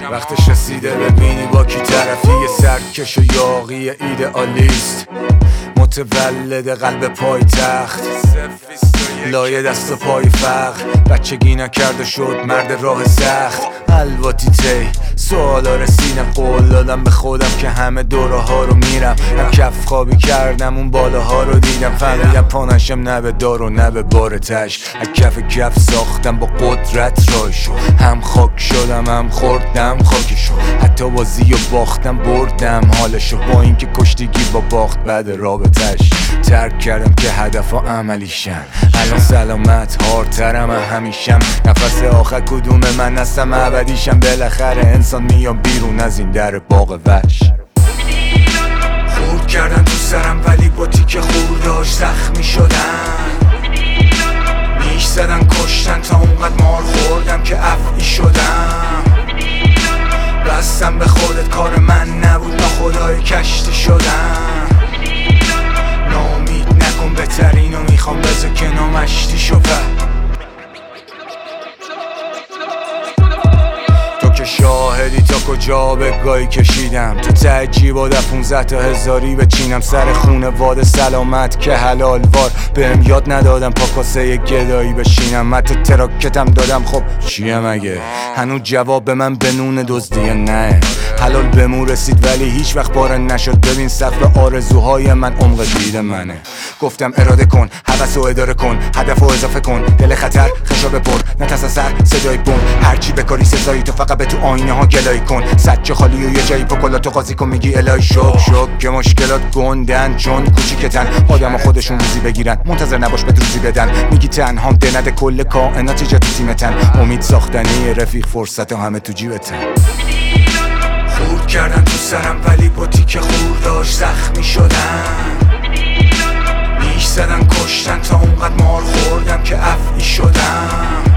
وقتش رسیده ببینی با کی طرفی. یه سرکش و یاقی ایدئالیست، متولد قلب پای تخت، لایه دست و پای فقر. بچگی نکرده شد مرد راه سخت. الواتی تی سوالا رسیدم، قول دادم به خودم که همه دوره ها رو میرم. هم کف خوابی کردم اون بالاها رو دیدم، فهمیدم پانشم نه به دار و نه به بارتش. از کف ساختم با قدرت رایشو، هم خاک شدم هم خوردم خاکشو. حتی بازی و باختم بردم حالشو، با اینکه کشتگی با باخت بعد رابطش. ترک کردم که هدفها عملیشن، الان سلامت هارترم همیشم. نفس آخر کدوم من هستم ابدیشم. بالاخره انسان میام بیرون از این در باغ وحش. خورد کردن تو سرم ولی با تیکه خورداش زخمی شدن. میش زدن کشتن تا اونقدر مار خوردم که افعی شدم. بستم به خودت کار من نبود، ناخدای کشتی شدم. ناامید نکن بهترینو میخوام، بذار که نامشتی شو. تو که شاهدی تا کجا به گاهی کشیدم. تو ته جیبا در 15 تا هزاری بچینم. سر خونواده سلامت که حلال وار بهم یاد ندادم پا کاسه گدایی بشینم. حتی تراکتم دادم، خب چیه مگه؟ هنوز جواب به من به نون دزدیه نه. حلال بمون رسید ولی هیچ وقت باره نشد. ببین سقف آرزوهای من عمق دید منه. گفتم اراده کن، حوث و اداره کن، هدف و اضافه کن. دل خطر خشاب پر، نترس از سر صدای بوم. هرچی بکاری سزایی، تو فقط به تو آینه ها گلایی کن. سجه خالی و یه جایی پاکلاتو قاضی کن. میگی الهی شک که مشکلات گندن چون کوچیکتن. آدم خودشون روزی بگیرن، منتظر نباش به روزی بدن. میگی تنهام ده نده کل کائنات ایجا تو تیمتن. امید ساختنی رفیق، فرصت همه تو جیبتن. خورد کردن تو سرم ولی با تیکه خورداش زخمی شدن. میش زدن کشتن تا اونقدر مار خوردم که افعی شدم.